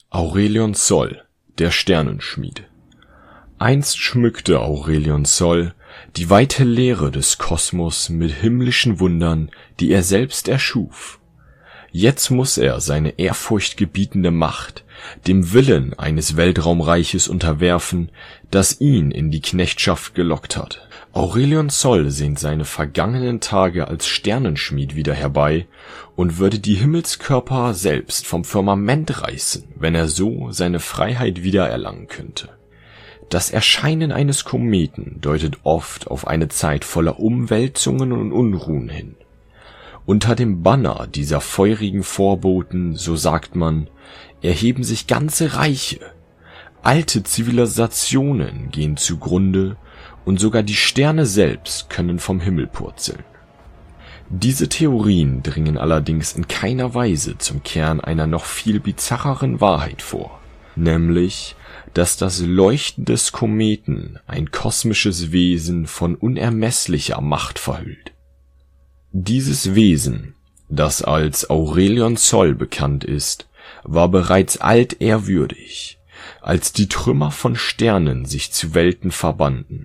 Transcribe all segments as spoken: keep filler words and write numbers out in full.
Aurelion Sol, der Sternenschmied. Einst schmückte Aurelion Sol die weite Leere des Kosmos mit himmlischen Wundern, die er selbst erschuf. Jetzt muss er seine ehrfurchtgebietende Macht dem Willen eines Weltraumreiches unterwerfen, das ihn in die Knechtschaft gelockt hat. Aurelion Sol sehnt seine vergangenen Tage als Sternenschmied wieder herbei und würde die Himmelskörper selbst vom Firmament reißen, wenn er so seine Freiheit wiedererlangen könnte. Das Erscheinen eines Kometen deutet oft auf eine Zeit voller Umwälzungen und Unruhen hin. Unter dem Banner dieser feurigen Vorboten, so sagt man, erheben sich ganze Reiche. Alte Zivilisationen gehen zugrunde und sogar die Sterne selbst können vom Himmel purzeln. Diese Theorien dringen allerdings in keiner Weise zum Kern einer noch viel bizarreren Wahrheit vor, nämlich, dass das Leuchten des Kometen ein kosmisches Wesen von unermesslicher Macht verhüllt. Dieses Wesen, das als Aurelion Sol bekannt ist, war bereits altehrwürdig, als die Trümmer von Sternen sich zu Welten verbanden.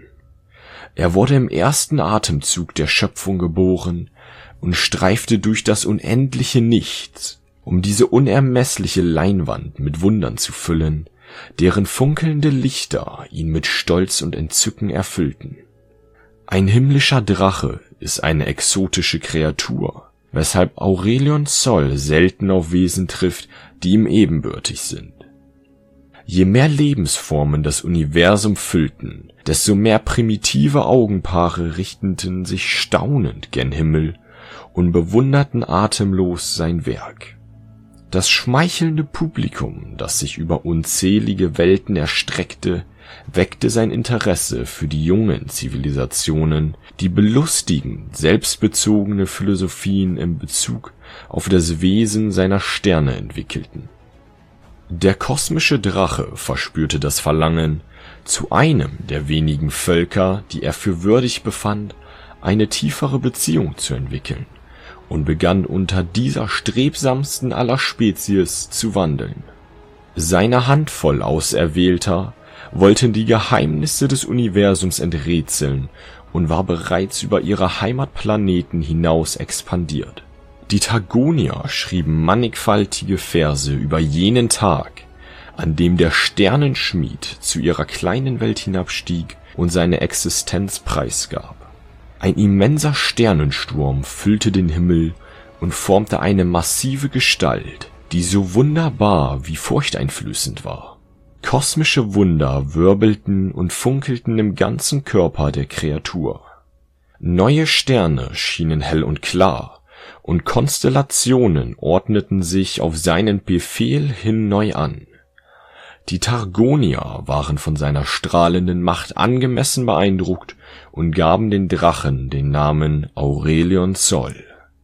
Er wurde im ersten Atemzug der Schöpfung geboren und streifte durch das unendliche Nichts, um diese unermessliche Leinwand mit Wundern zu füllen, deren funkelnde Lichter ihn mit Stolz und Entzücken erfüllten. Ein himmlischer Drache ist eine exotische Kreatur, weshalb Aurelion Sol selten auf Wesen trifft, die ihm ebenbürtig sind. Je mehr Lebensformen das Universum füllten, desto mehr primitive Augenpaare richteten sich staunend gen Himmel und bewunderten atemlos sein Werk. Das schmeichelnde Publikum, das sich über unzählige Welten erstreckte, weckte sein Interesse für die jungen Zivilisationen, die belustigend selbstbezogene Philosophien in Bezug auf das Wesen seiner Sterne entwickelten. Der kosmische Drache verspürte das Verlangen, zu einem der wenigen Völker, die er für würdig befand, eine tiefere Beziehung zu entwickeln, und begann unter dieser strebsamsten aller Spezies zu wandeln. Seine Handvoll Auserwählter wollten die Geheimnisse des Universums enträtseln und war bereits über ihre Heimatplaneten hinaus expandiert. Die Targonier schrieben mannigfaltige Verse über jenen Tag, an dem der Sternenschmied zu ihrer kleinen Welt hinabstieg und seine Existenz preisgab. Ein immenser Sternensturm füllte den Himmel und formte eine massive Gestalt, die so wunderbar wie furchteinflößend war. Kosmische Wunder wirbelten und funkelten im ganzen Körper der Kreatur. Neue Sterne schienen hell und klar, und Konstellationen ordneten sich auf seinen Befehl hin neu an. Die Targonier waren von seiner strahlenden Macht angemessen beeindruckt und gaben den Drachen den Namen Aurelion Sol.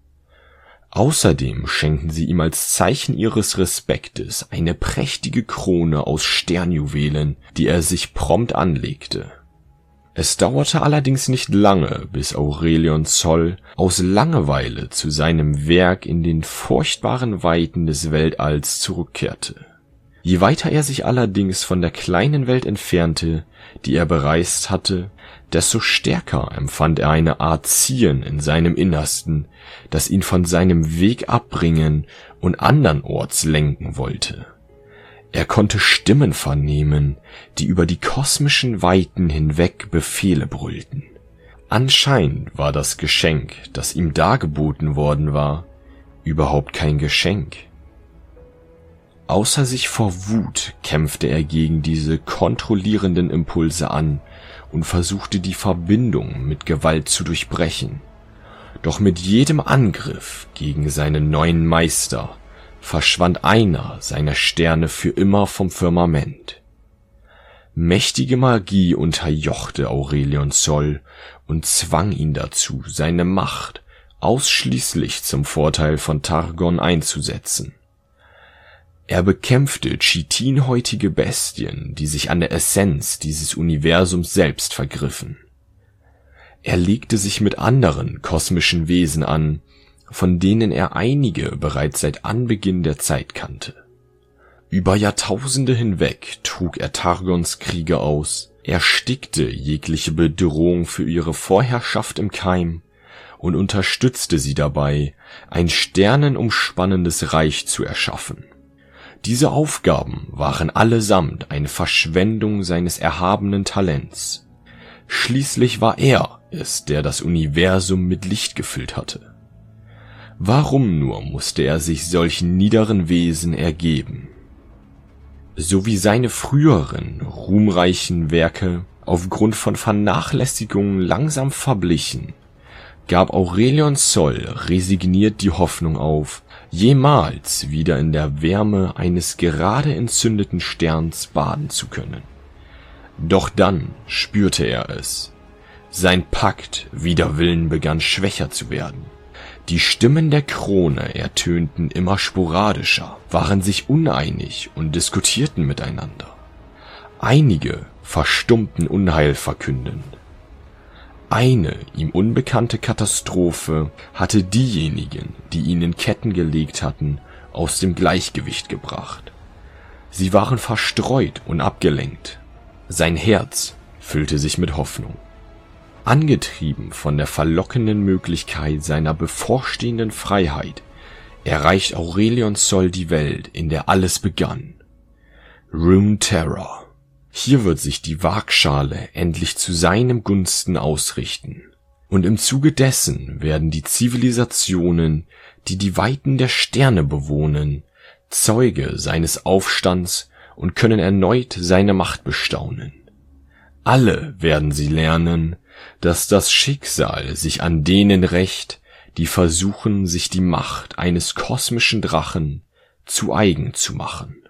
Außerdem schenkten sie ihm als Zeichen ihres Respektes eine prächtige Krone aus Sternjuwelen, die er sich prompt anlegte. Es dauerte allerdings nicht lange, bis Aurelion Sol aus Langeweile zu seinem Werk in den furchtbaren Weiten des Weltalls zurückkehrte. Je weiter er sich allerdings von der kleinen Welt entfernte, die er bereist hatte, desto stärker empfand er eine Art Ziehen in seinem Innersten, das ihn von seinem Weg abbringen und andernorts lenken wollte. Er konnte Stimmen vernehmen, die über die kosmischen Weiten hinweg Befehle brüllten. Anscheinend war das Geschenk, das ihm dargeboten worden war, überhaupt kein Geschenk. Außer sich vor Wut kämpfte er gegen diese kontrollierenden Impulse an und versuchte die Verbindung mit Gewalt zu durchbrechen. Doch mit jedem Angriff gegen seinen neuen Meister verschwand einer seiner Sterne für immer vom Firmament. Mächtige Magie unterjochte Aurelion Sol und zwang ihn dazu, seine Macht ausschließlich zum Vorteil von Targon einzusetzen. Er bekämpfte chitinhäutige Bestien, die sich an der Essenz dieses Universums selbst vergriffen. Er legte sich mit anderen kosmischen Wesen an, von denen er einige bereits seit Anbeginn der Zeit kannte. Über Jahrtausende hinweg trug er Targons Kriege aus, erstickte jegliche Bedrohung für ihre Vorherrschaft im Keim und unterstützte sie dabei, ein sternenumspannendes Reich zu erschaffen. Diese Aufgaben waren allesamt eine Verschwendung seines erhabenen Talents. Schließlich war er es, der das Universum mit Licht gefüllt hatte. Warum nur musste er sich solchen niederen Wesen ergeben? So wie seine früheren, ruhmreichen Werke aufgrund von Vernachlässigungen langsam verblichen, gab Aurelion Sol resigniert die Hoffnung auf, jemals wieder in der Wärme eines gerade entzündeten Sterns baden zu können. Doch dann spürte er es. Sein Pakt wider Willen begann schwächer zu werden. Die Stimmen der Krone ertönten immer sporadischer, waren sich uneinig und diskutierten miteinander. Einige verstummten Unheil verkündend. Eine ihm unbekannte Katastrophe hatte diejenigen, die ihn in Ketten gelegt hatten, aus dem Gleichgewicht gebracht. Sie waren verstreut und abgelenkt. Sein Herz füllte sich mit Hoffnung. Angetrieben von der verlockenden Möglichkeit seiner bevorstehenden Freiheit, erreicht Aurelion Sol die Welt, in der alles begann. Runeterra. Hier wird sich die Waagschale endlich zu seinem Gunsten ausrichten. Und im Zuge dessen werden die Zivilisationen, die die Weiten der Sterne bewohnen, Zeuge seines Aufstands und können erneut seine Macht bestaunen. Alle werden sie lernen, dass das Schicksal sich an denen rächt, die versuchen, sich die Macht eines kosmischen Drachen zu eigen zu machen.